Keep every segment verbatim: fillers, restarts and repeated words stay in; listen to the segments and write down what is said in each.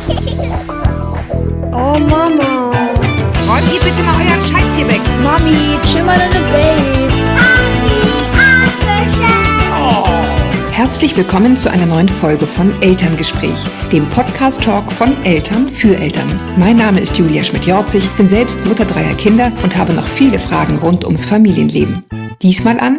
Oh Mama. Räumt ihr bitte mal euren Scheiß hier weg. Mami, chill mal deine Base. Herzlich willkommen zu einer neuen Folge von Elterngespräch, dem Podcast-Talk von Eltern für Eltern. Mein Name ist Julia Schmidt-Jorzig, bin selbst Mutter dreier Kinder und habe noch viele Fragen rund ums Familienleben. Diesmal an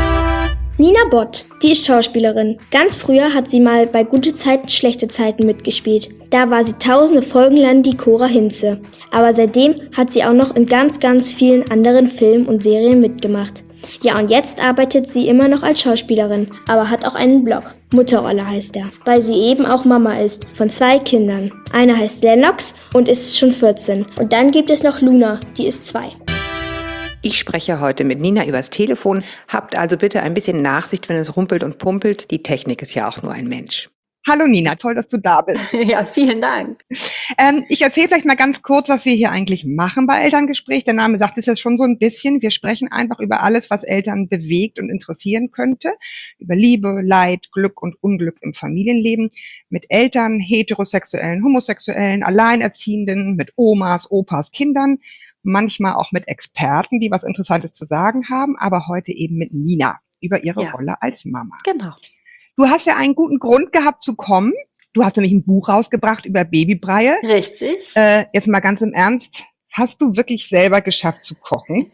Nina Bott, die ist Schauspielerin. Ganz früher hat sie mal bei Gute Zeiten, schlechte Zeiten mitgespielt. Da war sie tausende Folgen lang die Cora Hinze. Aber seitdem hat sie auch noch in ganz, ganz vielen anderen Filmen und Serien mitgemacht. Ja, und jetzt arbeitet sie immer noch als Schauspielerin, aber hat auch einen Blog. Mutterrolle heißt er, weil sie eben auch Mama ist, von zwei Kindern. Einer heißt Lennox und ist schon vierzehn. Und dann gibt es noch Luna, die ist zwei. Ich spreche heute mit Nina übers Telefon. Habt also bitte ein bisschen Nachsicht, wenn es rumpelt und pumpelt. Die Technik ist ja auch nur ein Mensch. Hallo Nina, toll, dass du da bist. Ja, vielen Dank. Ähm, ich erzähle vielleicht mal ganz kurz, was wir hier eigentlich machen bei Elterngespräch. Der Name sagt es ja schon so ein bisschen. Wir sprechen einfach über alles, was Eltern bewegt und interessieren könnte. Über Liebe, Leid, Glück und Unglück im Familienleben. Mit Eltern, heterosexuellen, homosexuellen, Alleinerziehenden, mit Omas, Opas, Kindern. Manchmal auch mit Experten, die was Interessantes zu sagen haben. Aber heute eben mit Nina über ihre Ja. Rolle als Mama. Genau. Du hast ja einen guten Grund gehabt zu kommen. Du hast nämlich ein Buch rausgebracht über Babybreie. Richtig. Äh, jetzt mal ganz im Ernst. Hast du wirklich selber geschafft zu kochen?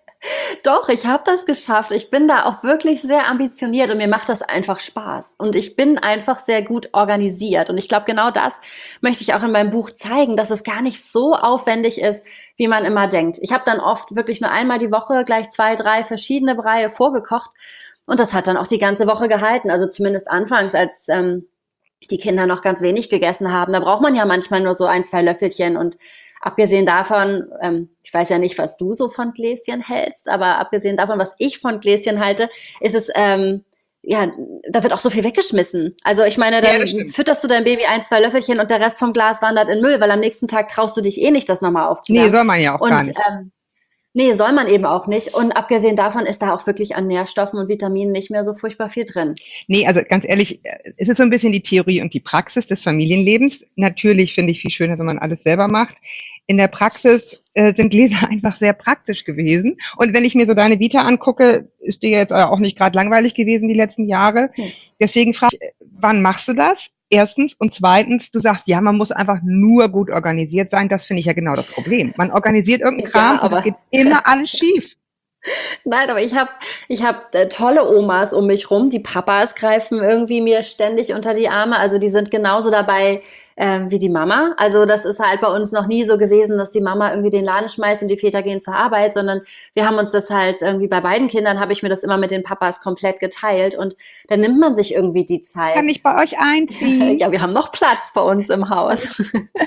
Doch, ich habe das geschafft. Ich bin da auch wirklich sehr ambitioniert und mir macht das einfach Spaß. Und ich bin einfach sehr gut organisiert. Und ich glaube, genau das möchte ich auch in meinem Buch zeigen, dass es gar nicht so aufwendig ist, wie man immer denkt. Ich habe dann oft wirklich nur einmal die Woche gleich zwei, drei verschiedene Breie vorgekocht. Und das hat dann auch die ganze Woche gehalten. Also zumindest anfangs, als ähm, die Kinder noch ganz wenig gegessen haben. Da braucht man ja manchmal nur so ein, zwei Löffelchen. Und abgesehen davon, ähm, ich weiß ja nicht, was du so von Gläschen hältst, aber abgesehen davon, was ich von Gläschen halte, ist es, ähm, ja, da wird auch so viel weggeschmissen. Also ich meine, dann Ja, fütterst du dein Baby ein, zwei Löffelchen und der Rest vom Glas wandert in Müll, weil am nächsten Tag traust du dich eh nicht, das nochmal Nee, aufzuwärmen. soll man ja auch und gar nicht. ähm, Nee, soll man eben auch nicht. Und abgesehen davon ist da auch wirklich an Nährstoffen und Vitaminen nicht mehr so furchtbar viel drin. Nee, also ganz ehrlich, es ist so ein bisschen die Theorie und die Praxis des Familienlebens. Natürlich finde ich viel schöner, wenn man alles selber macht. In der Praxis äh, sind Gläser einfach sehr praktisch gewesen. Und wenn ich mir so deine Vita angucke, ist dir jetzt auch nicht gerade langweilig gewesen die letzten Jahre. Hm. Deswegen frage ich, wann machst du das? Erstens. Und zweitens, du sagst, ja, man muss einfach nur gut organisiert sein. Das finde ich ja genau das Problem. Man organisiert irgendeinen Ja, Kram und aber- es geht immer alles schief. Nein, aber ich habe ich hab, äh, tolle Omas um mich rum. Die Papas greifen irgendwie mir ständig unter die Arme. Also die sind genauso dabei äh, wie die Mama. Also das ist halt bei uns noch nie so gewesen, dass die Mama irgendwie den Laden schmeißt und die Väter gehen zur Arbeit, sondern wir haben uns das halt irgendwie bei beiden Kindern, habe ich mir das immer mit den Papas komplett geteilt. Und dann nimmt man sich irgendwie die Zeit. Kann ich bei euch einziehen? Ja, wir haben noch Platz bei uns im Haus.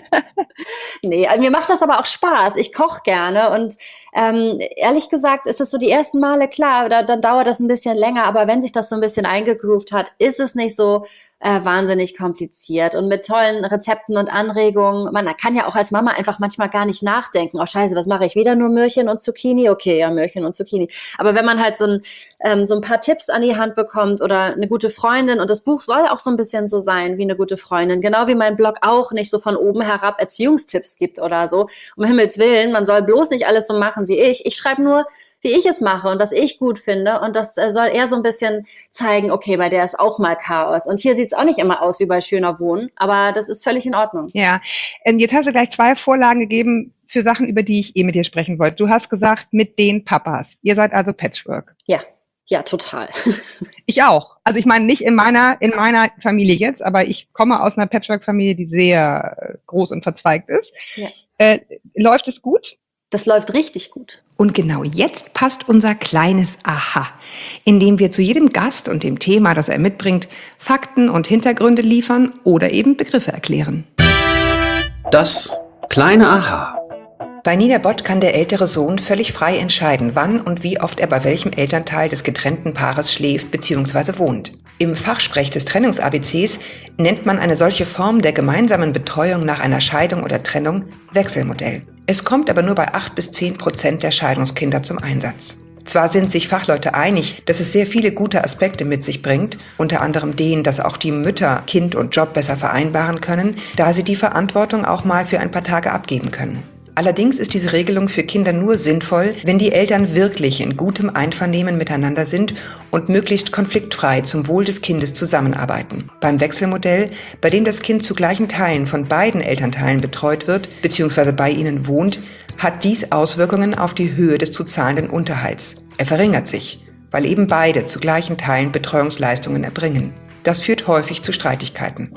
Nee, also mir macht das aber auch Spaß. Ich koche gerne und ähm, ehrlich gesagt ist es so die ersten Male, klar, da, dann dauert das ein bisschen länger, aber wenn sich das so ein bisschen eingegroovt hat, ist es nicht so äh, wahnsinnig kompliziert und mit tollen Rezepten und Anregungen. Man kann ja auch als Mama einfach manchmal gar nicht nachdenken. Oh scheiße, was mache ich? Wieder nur Möhrchen und Zucchini? Okay, ja, Möhrchen und Zucchini. Aber wenn man halt so ein, ähm, so ein paar Tipps an die Hand bekommt oder eine gute Freundin, und das Buch soll auch so ein bisschen so sein wie eine gute Freundin, genau wie mein Blog auch nicht so von oben herab Erziehungstipps gibt oder so. Um Himmels Willen, man soll bloß nicht alles so machen wie ich. Ich schreibe nur, wie ich es mache und was ich gut finde. Und das äh, soll eher so ein bisschen zeigen, okay, bei der ist auch mal Chaos. Und hier sieht es auch nicht immer aus wie bei Schöner Wohnen, aber das ist völlig in Ordnung. Ja, ähm, jetzt hast du gleich zwei Vorlagen gegeben für Sachen, über die ich eh mit dir sprechen wollte. Du hast gesagt, mit den Papas. Ihr seid also Patchwork. Ja, ja, total. Ich auch. Also ich meine nicht in meiner, in meiner Familie jetzt, aber ich komme aus einer Patchwork-Familie, die sehr äh, groß und verzweigt ist. Ja. Äh, läuft es gut? Das läuft richtig gut. Und genau jetzt passt unser kleines Aha, in dem wir zu jedem Gast und dem Thema, das er mitbringt, Fakten und Hintergründe liefern oder eben Begriffe erklären. Das kleine Aha. Bei Nina Bott kann der ältere Sohn völlig frei entscheiden, wann und wie oft er bei welchem Elternteil des getrennten Paares schläft bzw. wohnt. Im Fachsprech des Trennungs-A B Cs nennt man eine solche Form der gemeinsamen Betreuung nach einer Scheidung oder Trennung Wechselmodell. Es kommt aber nur bei acht bis zehn Prozent der Scheidungskinder zum Einsatz. Zwar sind sich Fachleute einig, dass es sehr viele gute Aspekte mit sich bringt, unter anderem den, dass auch die Mütter Kind und Job besser vereinbaren können, da sie die Verantwortung auch mal für ein paar Tage abgeben können. Allerdings ist diese Regelung für Kinder nur sinnvoll, wenn die Eltern wirklich in gutem Einvernehmen miteinander sind und möglichst konfliktfrei zum Wohl des Kindes zusammenarbeiten. Beim Wechselmodell, bei dem das Kind zu gleichen Teilen von beiden Elternteilen betreut wird bzw. bei ihnen wohnt, hat dies Auswirkungen auf die Höhe des zu zahlenden Unterhalts. Er verringert sich, weil eben beide zu gleichen Teilen Betreuungsleistungen erbringen. Das führt häufig zu Streitigkeiten.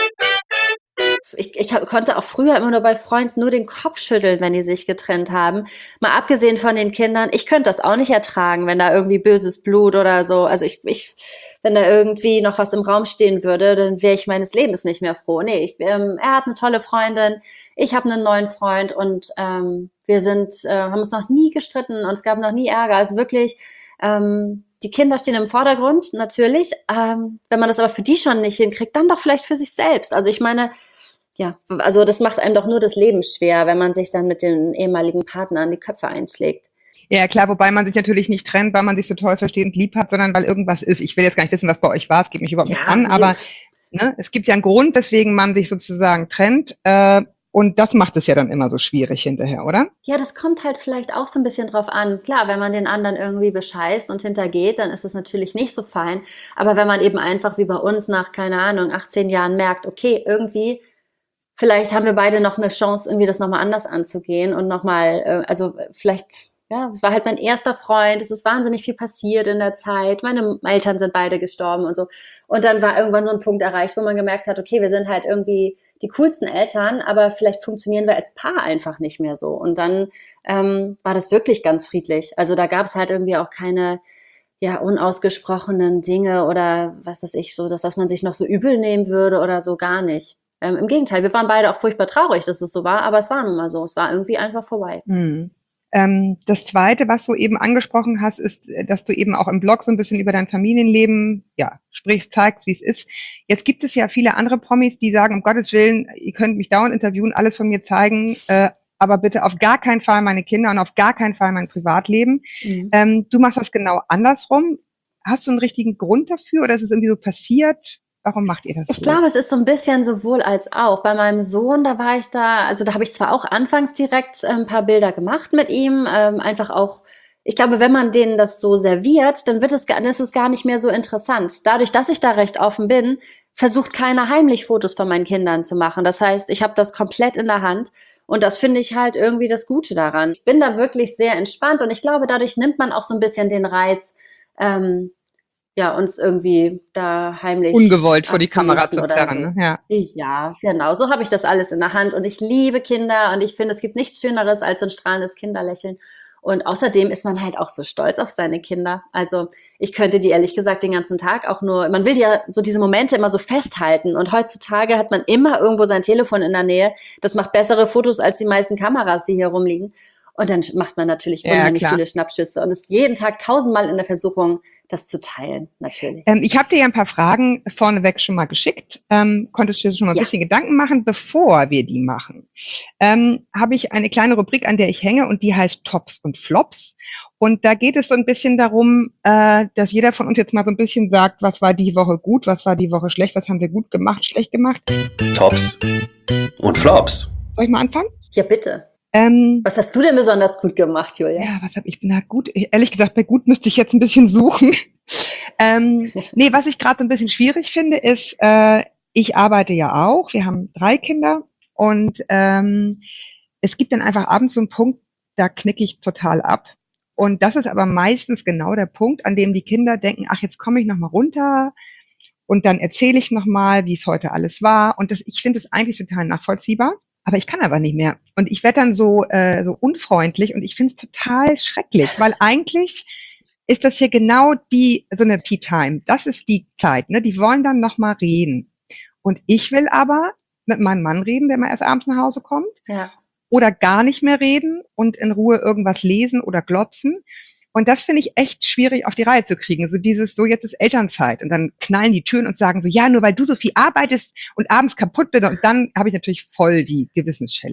Ich, ich hab, konnte auch früher immer nur bei Freunden nur den Kopf schütteln, wenn die sich getrennt haben. Mal abgesehen von den Kindern, ich könnte das auch nicht ertragen, wenn da irgendwie böses Blut oder so, also ich, ich wenn da irgendwie noch was im Raum stehen würde, dann wäre ich meines Lebens nicht mehr froh. Nee, ich, ähm, er hat eine tolle Freundin, ich habe einen neuen Freund und ähm, wir sind, äh, haben uns noch nie gestritten und es gab noch nie Ärger. Also wirklich, ähm, die Kinder stehen im Vordergrund, natürlich. Ähm, wenn man das aber für die schon nicht hinkriegt, dann doch vielleicht für sich selbst. Also ich meine, ja, also das macht einem doch nur das Leben schwer, wenn man sich dann mit den ehemaligen Partnern die Köpfe einschlägt. Ja, klar, wobei man sich natürlich nicht trennt, weil man sich so toll versteht und lieb hat, sondern weil irgendwas ist. Ich will jetzt gar nicht wissen, was bei euch war, es geht mich überhaupt Ja, nicht an, aber ne, es gibt ja einen Grund, weswegen man sich sozusagen trennt. Äh, und das macht es ja dann immer so schwierig hinterher, oder? Ja, das kommt halt vielleicht auch so ein bisschen drauf an. Klar, wenn man den anderen irgendwie bescheißt und hintergeht, dann ist es natürlich nicht so fein. Aber wenn man eben einfach wie bei uns nach, keine Ahnung, achtzehn Jahren merkt, okay, irgendwie vielleicht haben wir beide noch eine Chance, irgendwie das nochmal anders anzugehen und nochmal, äh, also vielleicht, ja, es war halt mein erster Freund, es ist wahnsinnig viel passiert in der Zeit, meine Eltern sind beide gestorben und so. Und dann war irgendwann so ein Punkt erreicht, wo man gemerkt hat, okay, wir sind halt irgendwie die coolsten Eltern, aber vielleicht funktionieren wir als Paar einfach nicht mehr so. Und dann ähm, war das wirklich ganz friedlich. Also da gab es halt irgendwie auch keine ja unausgesprochenen Dinge oder was weiß ich, so, dass, dass man sich noch so übel nehmen würde oder so, gar nicht. Ähm, Im Gegenteil, wir waren beide auch furchtbar traurig, dass es so war, aber es war nun mal so. Es war irgendwie einfach vorbei. Mhm. Ähm, das Zweite, was du eben angesprochen hast, ist, dass du eben auch im Blog so ein bisschen über dein Familienleben, ja, sprichst, zeigst, wie es ist. Jetzt gibt es ja viele andere Promis, die sagen, um Gottes Willen, ihr könnt mich dauernd interviewen, alles von mir zeigen, äh, aber bitte auf gar keinen Fall meine Kinder und auf gar keinen Fall mein Privatleben. Mhm. Ähm, du machst das genau andersrum. Hast du einen richtigen Grund dafür oder ist es irgendwie so passiert? Warum macht ihr das Ich so? glaube, es ist so ein bisschen sowohl als auch. Bei meinem Sohn, da war ich da, also da habe ich zwar auch anfangs direkt äh, ein paar Bilder gemacht mit ihm, ähm, einfach auch, ich glaube, wenn man denen das so serviert, dann wird es, dann ist es gar nicht mehr so interessant. Dadurch, dass ich da recht offen bin, versucht keiner heimlich Fotos von meinen Kindern zu machen. Das heißt, ich habe das komplett in der Hand. Und das finde ich halt irgendwie das Gute daran. Ich bin da wirklich sehr entspannt und ich glaube, dadurch nimmt man auch so ein bisschen den Reiz, ähm, ja, uns irgendwie da heimlich Ungewollt vor die Kamera zu oder zerren, so. ne? Ja. Ja, genau. So habe ich das alles in der Hand und ich liebe Kinder und ich finde, es gibt nichts Schöneres als so ein strahlendes Kinderlächeln. Und außerdem ist man halt auch so stolz auf seine Kinder. Also ich könnte die ehrlich gesagt den ganzen Tag auch nur, man will ja so diese Momente immer so festhalten und heutzutage hat man immer irgendwo sein Telefon in der Nähe. Das macht bessere Fotos als die meisten Kameras, die hier rumliegen. Und dann macht man natürlich Ja, unheimlich klar. viele Schnappschüsse und ist jeden Tag tausendmal in der Versuchung, das zu teilen, natürlich. Ähm, ich habe dir ja ein paar Fragen vorneweg schon mal geschickt. Ähm, konntest du dir schon mal ein Ja. bisschen Gedanken machen, bevor wir die machen? Ähm, habe ich eine kleine Rubrik, an der ich hänge und die heißt Tops und Flops. Und da geht es so ein bisschen darum, äh, dass jeder von uns jetzt mal so ein bisschen sagt, was war die Woche gut, was war die Woche schlecht, was haben wir gut gemacht, schlecht gemacht. Tops und Flops. Soll ich mal anfangen? Ja, bitte. Ähm, Was hast du denn besonders gut gemacht, Julia? Ja, was habe ich? Na gut, ehrlich gesagt, bei gut müsste ich jetzt ein bisschen suchen. ähm, nee, was ich gerade so ein bisschen schwierig finde, ist, äh, ich arbeite ja auch. Wir haben drei Kinder und ähm, es gibt dann einfach abends so einen Punkt, da knicke ich total ab. Und das ist aber meistens genau der Punkt, an dem die Kinder denken, ach, jetzt komme ich noch mal runter und dann erzähle ich noch mal, wie es heute alles war. Und das, ich finde es eigentlich total nachvollziehbar. Aber ich kann aber nicht mehr. Und ich werde dann so, äh, so unfreundlich und ich finde es total schrecklich, weil eigentlich ist das hier genau die, so eine Tea Time. Das ist die Zeit, ne? Die wollen dann noch mal reden. Und ich will aber mit meinem Mann reden, wenn man erst abends nach Hause kommt. Ja. Oder gar nicht mehr reden und in Ruhe irgendwas lesen oder glotzen. Und das finde ich echt schwierig auf die Reihe zu kriegen. So dieses, so jetzt ist Elternzeit. Und dann knallen die Türen und sagen so, ja, nur weil du so viel arbeitest und abends kaputt bist. Und dann habe ich natürlich voll die Gewissensschelle.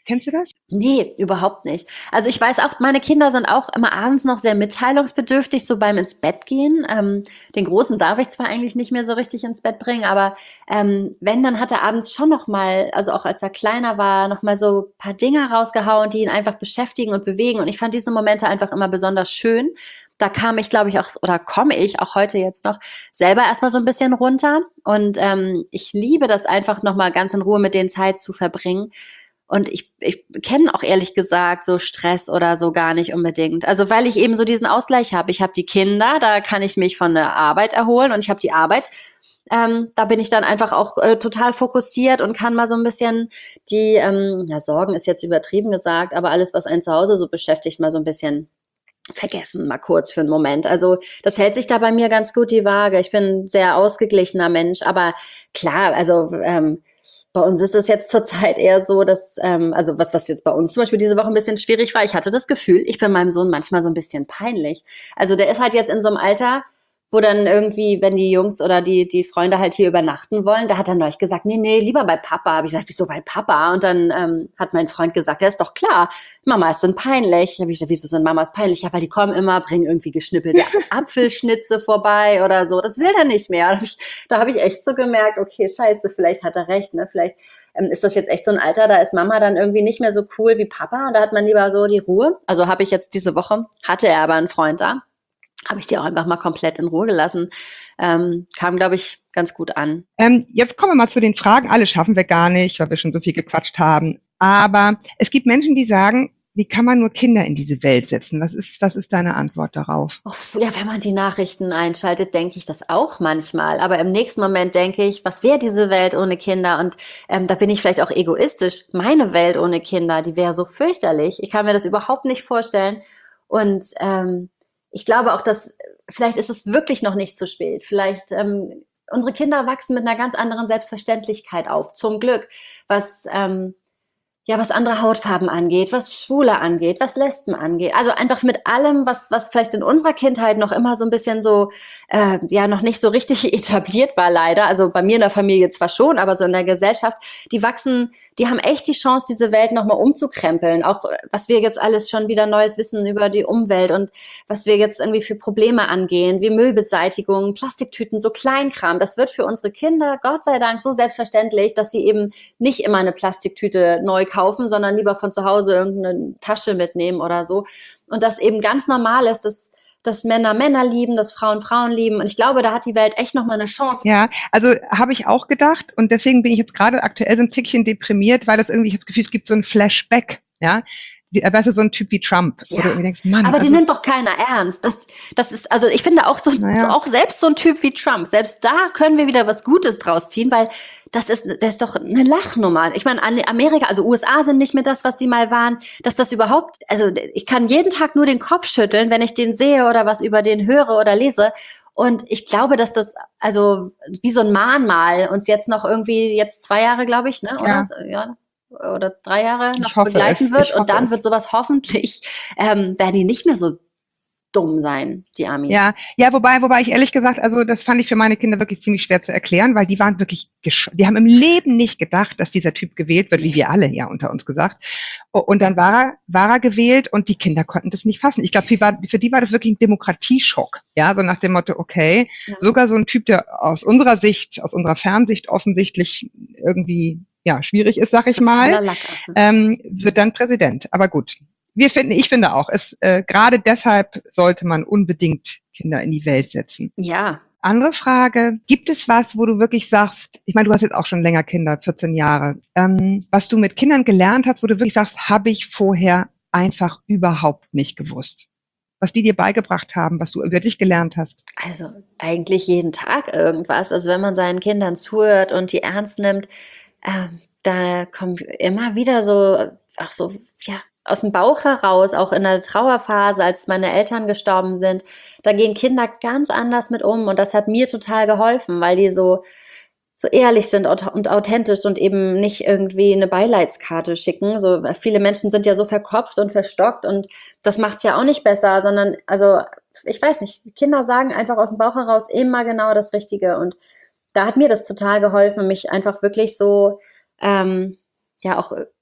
Kennst du das? Nee, überhaupt nicht. Also ich weiß auch, meine Kinder sind auch immer abends noch sehr mitteilungsbedürftig, so beim ins Bett gehen. Ähm, den Großen darf ich zwar eigentlich nicht mehr so richtig ins Bett bringen, aber ähm, wenn, dann hat er abends schon noch mal, also auch als er kleiner war, noch mal so ein paar Dinge rausgehauen, die ihn einfach beschäftigen und bewegen. Und ich fand diese Momente einfach immer besonders schön. Da kam ich, glaube ich, auch, oder komme ich auch heute jetzt noch selber erstmal so ein bisschen runter. Und ähm, ich liebe das einfach noch mal ganz in Ruhe mit denen Zeit zu verbringen. Und ich, ich kenne auch ehrlich gesagt so Stress oder so gar nicht unbedingt. Also weil ich eben so diesen Ausgleich habe. Ich habe die Kinder, da kann ich mich von der Arbeit erholen und ich habe die Arbeit. Ähm, da bin ich dann einfach auch äh, total fokussiert und kann mal so ein bisschen die, ähm, ja, Sorgen ist jetzt übertrieben gesagt, aber alles, was einen zu Hause so beschäftigt, mal so ein bisschen vergessen, mal kurz für einen Moment. Also das hält sich da bei mir ganz gut die Waage. Ich bin ein sehr ausgeglichener Mensch, aber klar, also ähm, bei uns ist es jetzt zurzeit eher so, dass, ähm, also was, was jetzt bei uns zum Beispiel diese Woche ein bisschen schwierig war, ich hatte das Gefühl, ich bin meinem Sohn manchmal so ein bisschen peinlich. Also der ist halt jetzt in so einem Alter, wo dann irgendwie, wenn die Jungs oder die, die Freunde halt hier übernachten wollen, da hat er neulich gesagt, nee, nee, lieber bei Papa. Habe ich gesagt, wieso bei Papa? Und dann ähm, hat mein Freund gesagt, ja, ist doch klar, Mamas sind peinlich. Habe ich gesagt, wieso sind Mamas peinlich? Ja, weil die kommen immer, bringen irgendwie geschnippelte Apfelschnitze vorbei oder so. Das will er nicht mehr. Da habe ich, da hab ich echt so gemerkt, okay, scheiße, vielleicht hat er recht, ne? Vielleicht ähm, ist das jetzt echt so ein Alter, da ist Mama dann irgendwie nicht mehr so cool wie Papa. Und da hat man lieber so die Ruhe. Also habe ich jetzt diese Woche, hatte er aber einen Freund da. Habe ich die auch einfach mal komplett in Ruhe gelassen. Ähm, kam, glaube ich, ganz gut an. Ähm, jetzt kommen wir mal zu den Fragen. Alle schaffen wir gar nicht, weil wir schon so viel gequatscht haben. Aber es gibt Menschen, die sagen, wie kann man nur Kinder in diese Welt setzen? Was ist, was ist deine Antwort darauf? Oh, ja, wenn man die Nachrichten einschaltet, denke ich das auch manchmal. Aber im nächsten Moment denke ich, was wäre diese Welt ohne Kinder? Und ähm, da bin ich vielleicht auch egoistisch. Meine Welt ohne Kinder, die wäre so fürchterlich. Ich kann mir das überhaupt nicht vorstellen. Und ähm, ich glaube auch, dass vielleicht ist es wirklich noch nicht zu spät. Vielleicht ähm, unsere Kinder wachsen mit einer ganz anderen Selbstverständlichkeit auf. Zum Glück, was ähm, ja, was andere Hautfarben angeht, was Schwule angeht, was Lesben angeht. Also einfach mit allem, was was vielleicht in unserer Kindheit noch immer so ein bisschen so, äh, ja, noch nicht so richtig etabliert war leider. Also bei mir in der Familie zwar schon, aber so in der Gesellschaft, die wachsen, die haben echt die Chance, diese Welt nochmal umzukrempeln. Auch was wir jetzt alles schon wieder Neues wissen über die Umwelt und was wir jetzt irgendwie für Probleme angehen, wie Müllbeseitigung, Plastiktüten, so Kleinkram. Das wird für unsere Kinder, Gott sei Dank, so selbstverständlich, dass sie eben nicht immer eine Plastiktüte neu kaufen, sondern lieber von zu Hause irgendeine Tasche mitnehmen oder so. Und das eben ganz normal ist, dass dass Männer Männer lieben, dass Frauen Frauen lieben. Und ich glaube, da hat die Welt echt nochmal eine Chance. Ja, also habe ich auch gedacht. Und deswegen bin ich jetzt gerade aktuell so ein Tickchen deprimiert, weil das irgendwie, ich habe das Gefühl, es gibt so ein Flashback, ja. Weißt du, so ein Typ wie Trump. Ja, wo du irgendwie denkst, Mann, aber also, die nimmt doch keiner ernst. Das, das ist, also ich finde auch so, Naja. so, auch selbst so ein Typ wie Trump, selbst da können wir wieder was Gutes draus ziehen, weil das ist, das ist doch eine Lachnummer. Ich meine, Amerika, also U S A sind nicht mehr das, was sie mal waren, dass das überhaupt, also ich kann jeden Tag nur den Kopf schütteln, wenn ich den sehe oder was über den höre oder lese. Und ich glaube, dass das, also wie so ein Mahnmal uns jetzt noch irgendwie, jetzt zwei Jahre, glaube ich, ne, oder? Ja. So, ja. oder drei Jahre noch Ich hoffe begleiten es. wird. Ich Und hoffe dann es. wird sowas hoffentlich, ähm, werden die nicht mehr so dumm sein, die Amis. Ja, ja, wobei, wobei ich ehrlich gesagt, also das fand ich für meine Kinder wirklich ziemlich schwer zu erklären, weil die waren wirklich, gesch- die haben im Leben nicht gedacht, dass dieser Typ gewählt wird, wie wir alle ja unter uns gesagt. O- Und dann war er, war er gewählt und die Kinder konnten das nicht fassen. Ich glaube, für, war- für die war das wirklich ein Demokratieschock, ja, so nach dem Motto, okay, Ja. sogar so ein Typ, der aus unserer Sicht, aus unserer Fernsicht offensichtlich irgendwie ja schwierig ist, sag ich Totaler mal, Lackaffe. ähm, wird dann Präsident. Aber gut. Wir finden, ich finde auch, es äh, gerade deshalb sollte man unbedingt Kinder in die Welt setzen. Ja, Andere Frage, gibt es was, wo du wirklich sagst, ich meine, du hast jetzt auch schon länger Kinder, vierzehn Jahre, ähm, was du mit Kindern gelernt hast, wo du wirklich sagst, habe ich vorher einfach überhaupt nicht gewusst? Was die dir beigebracht haben, was du über dich gelernt hast? also eigentlich jeden Tag irgendwas. Also wenn man seinen Kindern zuhört und die ernst nimmt, ähm, da kommt immer wieder so, auch so, ja, aus dem Bauch heraus, auch in der Trauerphase, als meine Eltern gestorben sind, da gehen Kinder ganz anders mit um und das hat mir total geholfen, weil die so so ehrlich sind und und authentisch und eben nicht irgendwie eine Beileidskarte schicken. So viele Menschen sind ja so verkopft und verstockt und das macht's ja auch nicht besser, sondern also ich weiß nicht, die Kinder sagen einfach aus dem Bauch heraus immer genau das Richtige und da hat mir das total geholfen, mich einfach wirklich so ähm, ja auch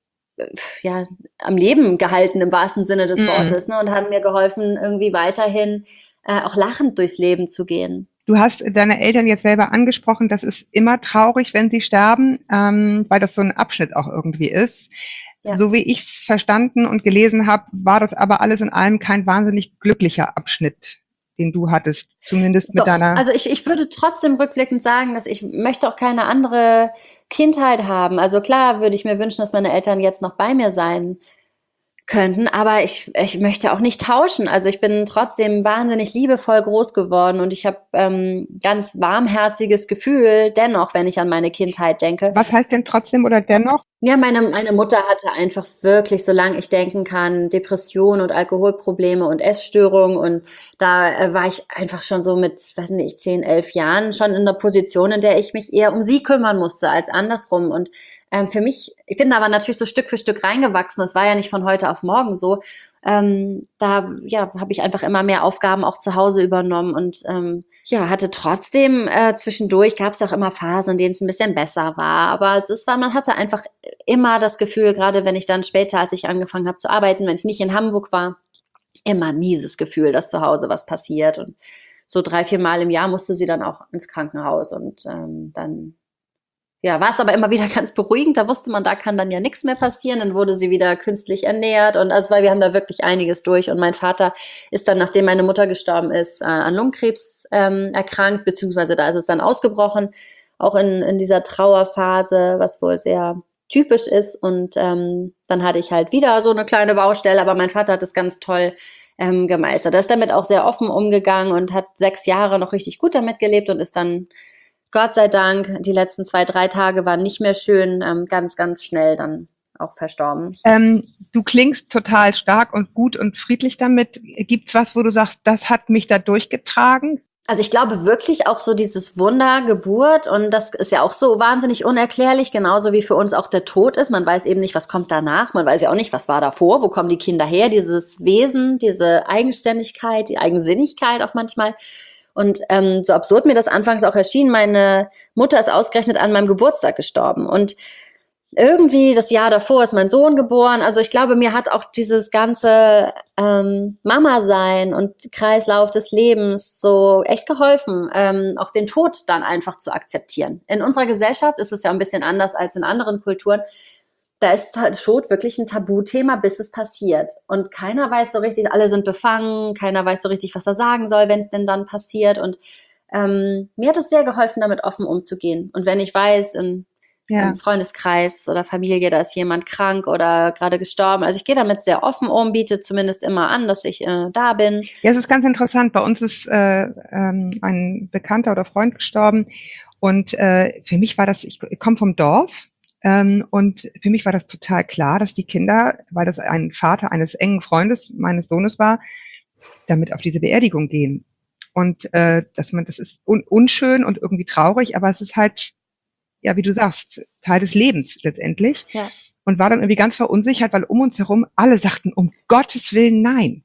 ja, am Leben gehalten im wahrsten Sinne des Mhm. Wortes, ne? Und haben mir geholfen, irgendwie weiterhin äh, auch lachend durchs Leben zu gehen. Du hast deine Eltern jetzt selber angesprochen, das ist immer traurig, wenn sie sterben, ähm, weil das so ein Abschnitt auch irgendwie ist. Ja. So wie ich es verstanden und gelesen habe, war das aber alles in allem kein wahnsinnig glücklicher Abschnitt, den du hattest, zumindest mit Doch, deiner... also ich, ich würde trotzdem rückblickend sagen, dass ich möchte auch keine andere Kindheit haben. Also klar würde ich mir wünschen, dass meine Eltern jetzt noch bei mir sein könnten, aber ich, ich möchte auch nicht tauschen. Also ich bin trotzdem wahnsinnig liebevoll groß geworden und ich habe ähm, ganz warmherziges Gefühl, dennoch, wenn ich an meine Kindheit denke. Was heißt denn trotzdem oder dennoch? Ja, meine, meine Mutter hatte einfach wirklich, solange ich denken kann, Depressionen und Alkoholprobleme und Essstörungen. Und da äh, war ich einfach schon so mit, weiß nicht, zehn, elf Jahren schon in der Position, in der ich mich eher um sie kümmern musste als andersrum. Und ähm, für mich, ich bin da aber natürlich so Stück für Stück reingewachsen. Das war ja nicht von heute auf morgen so. Ähm, da ja, habe ich einfach immer mehr Aufgaben auch zu Hause übernommen und ähm, ja, hatte trotzdem äh, zwischendurch, gab es auch immer Phasen, in denen es ein bisschen besser war, aber es ist, weil man hatte einfach immer das Gefühl, gerade wenn ich dann später, als ich angefangen habe zu arbeiten, wenn ich nicht in Hamburg war, immer ein mieses Gefühl, dass zu Hause was passiert und so drei, vier Mal im Jahr musste sie dann auch ins Krankenhaus und ähm, dann ja, war es aber immer wieder ganz beruhigend. Da wusste man, da kann dann ja nichts mehr passieren. Dann wurde sie wieder künstlich ernährt. Und also, weil wir haben da wirklich einiges durch. Und mein Vater ist dann, nachdem meine Mutter gestorben ist, äh, an Lungenkrebs ähm, erkrankt, beziehungsweise da ist es dann ausgebrochen. Auch in, in dieser Trauerphase, was wohl sehr typisch ist. Und ähm, dann hatte ich halt wieder so eine kleine Baustelle. Aber mein Vater hat es ganz toll ähm, gemeistert. Er ist damit auch sehr offen umgegangen und hat sechs Jahre noch richtig gut damit gelebt und ist dann Gott sei Dank, die letzten zwei, drei Tage waren nicht mehr schön, ähm, ganz, ganz schnell dann auch verstorben. Ähm, du klingst total stark und gut und friedlich damit. Gibt's was, wo du sagst, das hat mich da durchgetragen? Also ich glaube wirklich auch so dieses Wunder, Geburt, und das ist ja auch so wahnsinnig unerklärlich, genauso wie für uns auch der Tod ist. Man weiß eben nicht, was kommt danach. Man weiß ja auch nicht, was war davor, wo kommen die Kinder her, dieses Wesen, diese Eigenständigkeit, die Eigensinnigkeit auch manchmal. Und ähm, so absurd mir das anfangs auch erschien, meine Mutter ist ausgerechnet an meinem Geburtstag gestorben. Und irgendwie das Jahr davor ist mein Sohn geboren. Also ich glaube, mir hat auch dieses ganze ähm, Mama-Sein und Kreislauf des Lebens so echt geholfen, ähm, auch den Tod dann einfach zu akzeptieren. In unserer Gesellschaft ist es ja ein bisschen anders als in anderen Kulturen. Da ist Tod wirklich ein Tabuthema, bis es passiert. Und keiner weiß so richtig, alle sind befangen, keiner weiß so richtig, was er sagen soll, wenn es denn dann passiert. Und ähm, mir hat es sehr geholfen, damit offen umzugehen. Und wenn ich weiß, in, Ja. im Freundeskreis oder Familie, da ist jemand krank oder gerade gestorben, also ich gehe damit sehr offen um, biete zumindest immer an, dass ich äh, da bin. Ja, es ist ganz interessant. Bei uns ist äh, ähm, ein Bekannter oder Freund gestorben. Und äh, für mich war das, ich, ich komme vom Dorf. Ähm, und für mich war das total klar, dass die Kinder, weil das ein Vater eines engen Freundes meines Sohnes war, damit auf diese Beerdigung gehen. Und äh, dass man, das ist un unschön und irgendwie traurig, aber es ist halt, ja, wie du sagst, Teil des Lebens letztendlich. Ja. Und war dann irgendwie ganz verunsichert, weil um uns herum alle sagten, um Gottes Willen nein.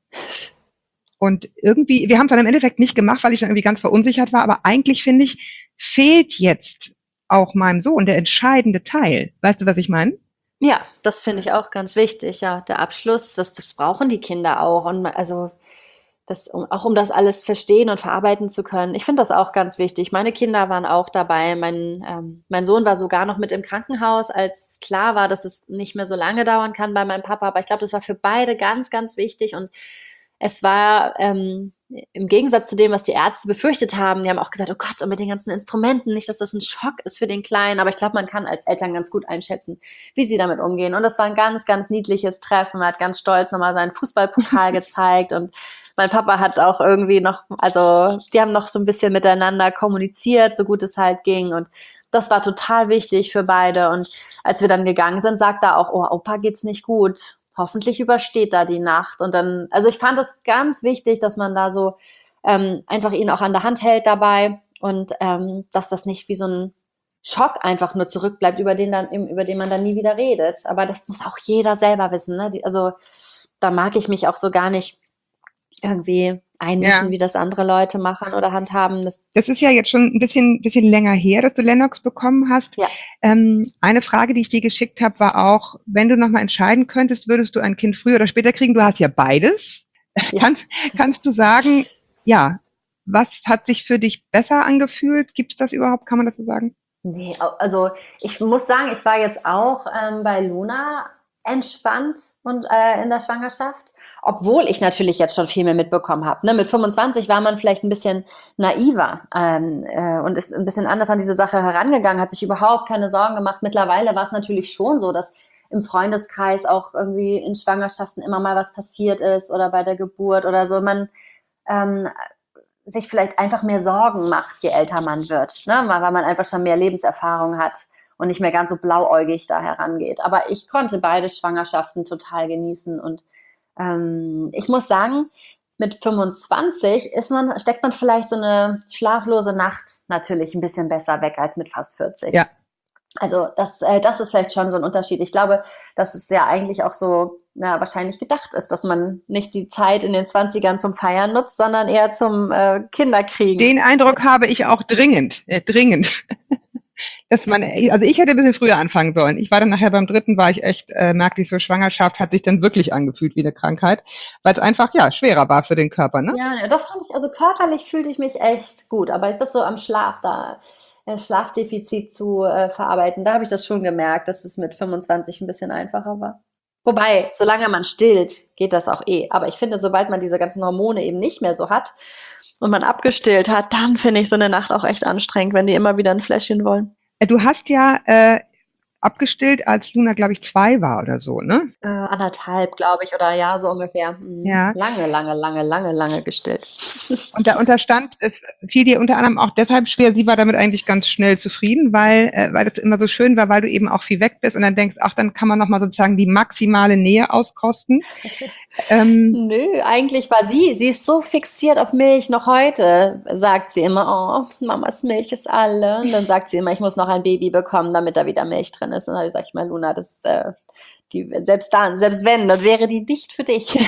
Und irgendwie, wir haben es dann im Endeffekt nicht gemacht, weil ich dann irgendwie ganz verunsichert war, aber eigentlich finde ich, fehlt jetzt auch meinem Sohn der entscheidende Teil. Weißt du, was ich meine? Ja, das finde ich auch ganz wichtig, ja. Der Abschluss, das, das brauchen die Kinder auch. Und ma- also das, um, auch um das alles verstehen und verarbeiten zu können. Ich finde das auch ganz wichtig. Meine Kinder waren auch dabei. Mein, ähm, mein Sohn war sogar noch mit im Krankenhaus, als klar war, dass es nicht mehr so lange dauern kann bei meinem Papa. Aber ich glaube, das war für beide ganz, ganz wichtig. Und es war ähm, im Gegensatz zu dem, was die Ärzte befürchtet haben. Die haben auch gesagt, oh Gott, und mit den ganzen Instrumenten, nicht, dass das ein Schock ist für den Kleinen. Aber ich glaube, man kann als Eltern ganz gut einschätzen, wie sie damit umgehen. Und das war ein ganz, ganz niedliches Treffen. Er hat ganz stolz nochmal seinen Fußballpokal gezeigt. Und mein Papa hat auch irgendwie noch, also die haben noch so ein bisschen miteinander kommuniziert, so gut es halt ging. Und das war total wichtig für beide. Und als wir dann gegangen sind, sagt er auch, oh, Opa geht's nicht gut. Hoffentlich übersteht er die Nacht. Und dann, also ich fand es ganz wichtig, dass man da so ähm, einfach ihn auch an der Hand hält dabei und ähm, dass das nicht wie so ein Schock einfach nur zurückbleibt, über den dann, über den man dann nie wieder redet. Aber das muss auch jeder selber wissen, ne? Die, also da mag ich mich auch so gar nicht irgendwie einmischen, Ja. wie das andere Leute machen oder handhaben. Das, Das ist ja jetzt schon ein bisschen, bisschen länger her, dass du Lennox bekommen hast. ja. Ähm, eine Frage, die ich dir geschickt habe, war auch, wenn du nochmal entscheiden könntest, würdest du ein Kind früher oder später kriegen? Du hast ja beides. Ja. Kannst, kannst du sagen, ja, was hat sich für dich besser angefühlt? Gibt es das überhaupt? Kann man das so sagen? Nee, au- also ich muss sagen, ich war jetzt auch ähm, bei Luna entspannt und äh, in der Schwangerschaft, obwohl ich natürlich jetzt schon viel mehr mitbekommen habe. Ne? Mit fünfundzwanzig war man vielleicht ein bisschen naiver ähm, äh, und ist ein bisschen anders an diese Sache herangegangen, hat sich überhaupt keine Sorgen gemacht. Mittlerweile war es natürlich schon so, dass im Freundeskreis auch irgendwie in Schwangerschaften immer mal was passiert ist oder bei der Geburt oder so. Man ähm, sich vielleicht einfach mehr Sorgen macht, je älter man wird, ne? Weil man einfach schon mehr Lebenserfahrung hat und nicht mehr ganz so blauäugig da herangeht. Aber ich konnte beide Schwangerschaften total genießen und ähm, ich muss sagen, mit fünfundzwanzig ist man, steckt man vielleicht so eine schlaflose Nacht natürlich ein bisschen besser weg als mit fast vierzig. Ja. Also das, äh, das ist vielleicht schon so ein Unterschied. Ich glaube, dass es ja eigentlich auch so ja, wahrscheinlich gedacht ist, dass man nicht die Zeit in den Zwanzigern zum Feiern nutzt, sondern eher zum äh, Kinderkriegen. Den Eindruck habe ich auch dringend, äh, dringend. Dass man, also ich hätte ein bisschen früher anfangen sollen. Ich war dann nachher beim dritten, war ich echt, äh, merkte ich so, Schwangerschaft hat sich dann wirklich angefühlt wie eine Krankheit, weil es einfach, ja, schwerer war für den Körper, ne? Ja, ja, das fand ich, also körperlich fühlte ich mich echt gut, aber ich das so am Schlaf da, äh, Schlafdefizit zu äh, verarbeiten, da habe ich das schon gemerkt, dass es mit fünfundzwanzig ein bisschen einfacher war. Wobei, solange man stillt, geht das auch eh. Aber ich finde, sobald man diese ganzen Hormone eben nicht mehr so hat und man abgestillt hat, dann finde ich so eine Nacht auch echt anstrengend, wenn die immer wieder ein Fläschchen wollen. Äh, Du hast ja äh, abgestillt, als Luna, glaube ich, zwei war oder so, ne? Äh, anderthalb, glaube ich, oder ja, so ungefähr. Mhm. Ja. Lange, lange, lange, lange, lange gestillt. Und da unterstand, es fiel dir unter anderem auch deshalb schwer, sie war damit eigentlich ganz schnell zufrieden, weil, äh, weil das immer so schön war, weil du eben auch viel weg bist und dann denkst, ach, dann kann man nochmal sozusagen die maximale Nähe auskosten. ähm, Nö, eigentlich war sie, sie ist so fixiert auf Milch noch heute, sagt sie immer, oh, Mamas Milch ist alle. Und dann sagt sie immer, ich muss noch ein Baby bekommen, damit da wieder Milch drin ist. Und dann sage ich mal, Luna, das äh, die, selbst dann, selbst wenn, dann wäre die nicht für dich.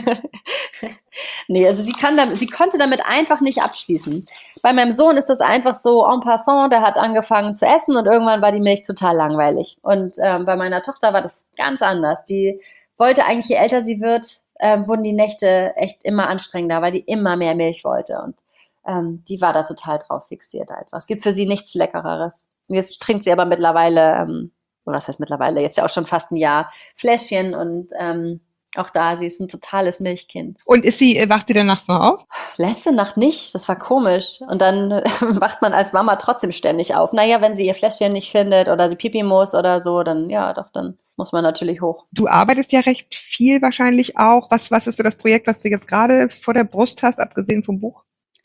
Nee, also sie kann damit, sie konnte damit einfach nicht abschließen. Bei meinem Sohn ist das einfach so en passant, der hat angefangen zu essen und irgendwann war die Milch total langweilig. Und ähm, bei meiner Tochter war das ganz anders. Die wollte eigentlich, je älter sie wird, ähm, wurden die Nächte echt immer anstrengender, weil die immer mehr Milch wollte. Und ähm, die war da total drauf fixiert einfach. Es gibt für sie nichts Leckereres. Jetzt trinkt sie aber mittlerweile, ähm, oder das heißt mittlerweile, jetzt ja auch schon fast ein Jahr, Fläschchen und ähm, auch da, sie ist ein totales Milchkind. und ist sie, äh, wacht sie dann nachts noch auf? Letzte Nacht nicht, das war komisch. Und dann äh, wacht man als Mama trotzdem ständig auf. Naja, wenn sie ihr Fläschchen nicht findet oder sie pipi muss oder so, dann ja, doch, dann muss man natürlich hoch. Du arbeitest ja recht viel wahrscheinlich auch. Was, was ist so das Projekt, was du jetzt gerade vor der Brust hast, abgesehen vom Buch?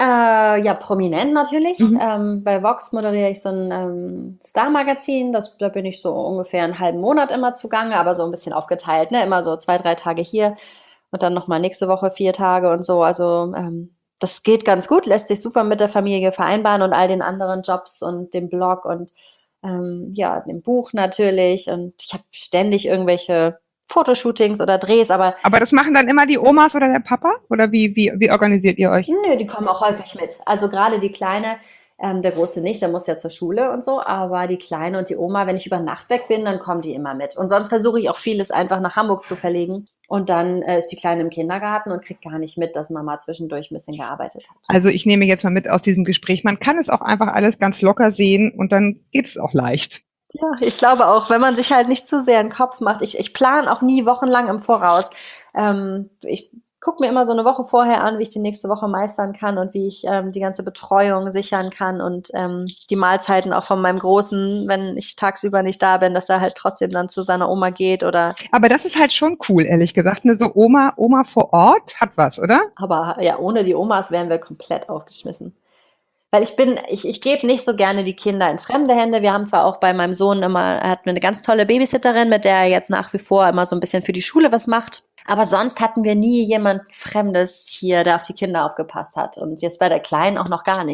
Äh, ja, prominent natürlich. Mhm. Ähm, bei Vox moderiere ich so ein ähm, Star-Magazin. Das, da bin ich so ungefähr einen halben Monat immer zugange, aber so ein bisschen aufgeteilt, ne? Immer so zwei, drei Tage hier und dann nochmal nächste Woche vier Tage und so. Also ähm, das geht ganz gut, lässt sich super mit der Familie vereinbaren und all den anderen Jobs und dem Blog und ähm, ja, dem Buch natürlich. Und ich habe ständig irgendwelche Fotoshootings oder Drehs, aber Aber das machen dann immer die Omas oder der Papa? Oder wie, wie, wie organisiert ihr euch? nö, die kommen auch häufig mit. Also gerade die Kleine, ähm, der Große nicht, der muss ja zur Schule und so, aber die Kleine und die Oma, wenn ich über Nacht weg bin, dann kommen die immer mit. Und sonst versuche ich auch vieles einfach nach Hamburg zu verlegen. Und dann äh, ist die Kleine im Kindergarten und kriegt gar nicht mit, dass Mama zwischendurch ein bisschen gearbeitet hat. Also ich nehme jetzt mal mit aus diesem Gespräch, man kann es auch einfach alles ganz locker sehen und dann geht es auch leicht. Ja, ich glaube auch, wenn man sich halt nicht zu sehr einen Kopf macht. Ich, ich plane auch nie wochenlang im Voraus. Ähm, ich gucke mir immer so eine Woche vorher an, wie ich die nächste Woche meistern kann und wie ich ähm, die ganze Betreuung sichern kann und ähm, die Mahlzeiten auch von meinem Großen, wenn ich tagsüber nicht da bin, dass er halt trotzdem dann zu seiner Oma geht oder, Aber das ist halt schon cool, ehrlich gesagt. Ne? So Oma, Oma vor Ort hat was, oder? aber ja, ohne die Omas wären wir komplett aufgeschmissen. Weil ich bin, ich, ich gebe nicht so gerne die Kinder in fremde Hände. Wir haben zwar auch bei meinem Sohn immer, er hat eine ganz tolle Babysitterin, mit der er jetzt nach wie vor immer so ein bisschen für die Schule was macht. Aber sonst hatten wir nie jemand Fremdes hier, der auf die Kinder aufgepasst hat. Und jetzt bei der Kleinen auch noch gar nicht.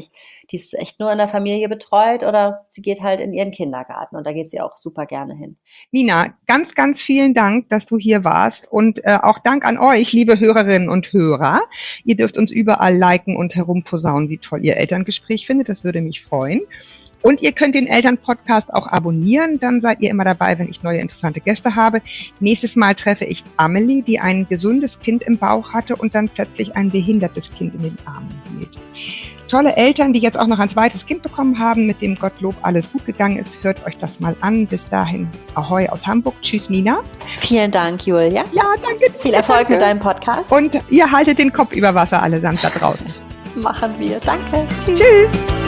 die ist echt nur in der Familie betreut oder sie geht halt in ihren Kindergarten und da geht sie auch super gerne hin. Nina, ganz, ganz vielen Dank, dass du hier warst und äh, auch Dank an euch, liebe Hörerinnen und Hörer. Ihr dürft uns überall liken und herumposaunen, wie toll ihr Elterngespräch findet. Das würde mich freuen. Und ihr könnt den Elternpodcast auch abonnieren, dann seid ihr immer dabei, wenn ich neue interessante Gäste habe. Nächstes Mal treffe ich Amelie, die ein gesundes Kind im Bauch hatte und dann plötzlich ein behindertes Kind in den Armen hielt. Tolle Eltern, die jetzt auch noch ein zweites Kind bekommen haben, mit dem Gottlob alles gut gegangen ist. Hört euch das mal an. Bis dahin, Ahoi aus Hamburg. Tschüss, Nina. Vielen Dank, Julia. Ja, danke. Viel Erfolg danke. mit deinem Podcast. Und ihr haltet den Kopf über Wasser allesamt da draußen. Machen wir. Danke. Tschüss. Tschüss.